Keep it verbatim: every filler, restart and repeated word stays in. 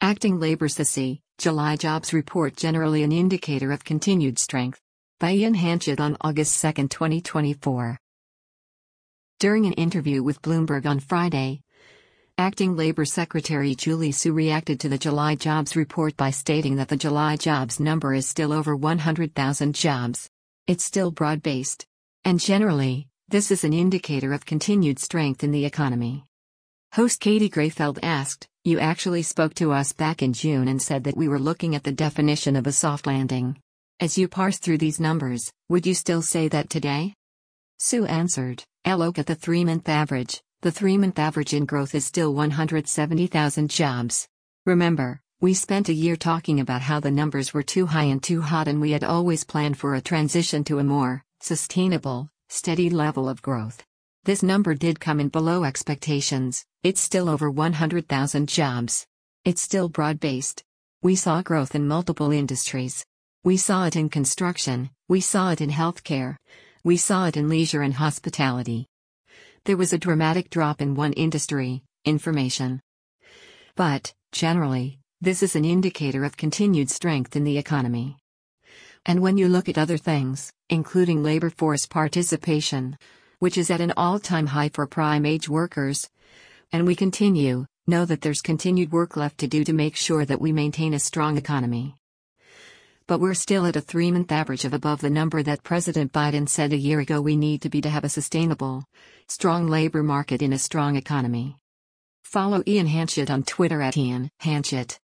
Acting Labor S S I, July Jobs Report Generally an Indicator of Continued Strength. By Ian Hanchett on August second, twenty twenty-four. During an interview with Bloomberg on Friday, Acting Labor Secretary Julie Su reacted to the July jobs report by stating that the July jobs number is still over one hundred thousand jobs. It's still broad-based. And generally, this is an indicator of continued strength in the economy. Host Katie Grayfeld asked, "You actually spoke to us back in June and said that we were looking at the definition of a soft landing. As you parse through these numbers, would you still say that today?" Su answered, "I look at the three-month average. The three-month average in growth is still one hundred seventy thousand jobs. Remember, we spent a year talking about how the numbers were too high and too hot, and we had always planned for a transition to a more sustainable, steady level of growth. This number did come in below expectations. It's still over one hundred thousand jobs. It's still broad-based. We saw growth in multiple industries. We saw it in construction, we saw it in healthcare, we saw it in leisure and hospitality. There was a dramatic drop in one industry, information. But, generally, this is an indicator of continued strength in the economy. And when you look at other things, including labor force participation, which is at an all-time high for prime-age workers, and we continue, know that there's continued work left to do to make sure that we maintain a strong economy. But we're still at a three-month average of above the number that President Biden said a year ago we need to be to have a sustainable, strong labor market in a strong economy." Follow Ian Hanchett on Twitter at Ian Hanchett.